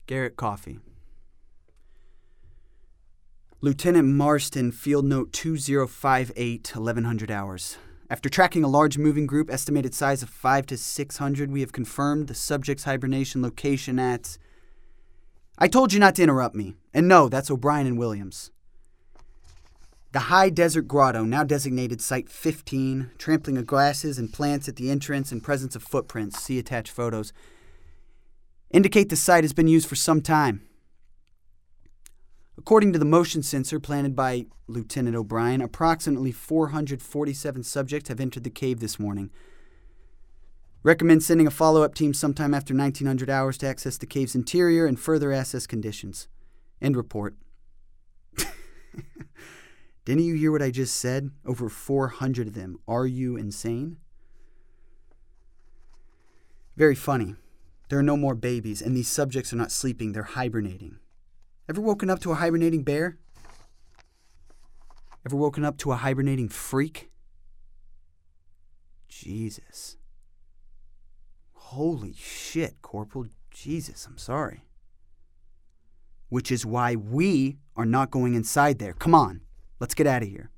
Garrett Coffey. Lieutenant Marston, Field Note 2058, 1100 hours. After tracking a large moving group, estimated size of 500 to 600, we have confirmed the subject's hibernation location at... I told you not to interrupt me. And no, that's O'Brien and Williams. The High Desert Grotto, now designated Site 15, trampling of grasses and plants at the entrance and presence of footprints, see attached photos, indicate the site has been used for some time. According to the motion sensor planted by Lieutenant O'Brien, approximately 447 subjects have entered the cave this morning. Recommend sending a follow-up team sometime after 1900 hours to access the cave's interior and further assess conditions. End report. Didn't you hear what I just said? Over 400 of them. Are you insane? Very funny. There are no more babies, and these subjects are not sleeping, they're hibernating. Ever woken up to a hibernating bear? Ever woken up to a hibernating freak? Jesus. Holy shit, Corporal. Jesus, I'm sorry. Which is why we are not going inside there. Come on, let's get out of here.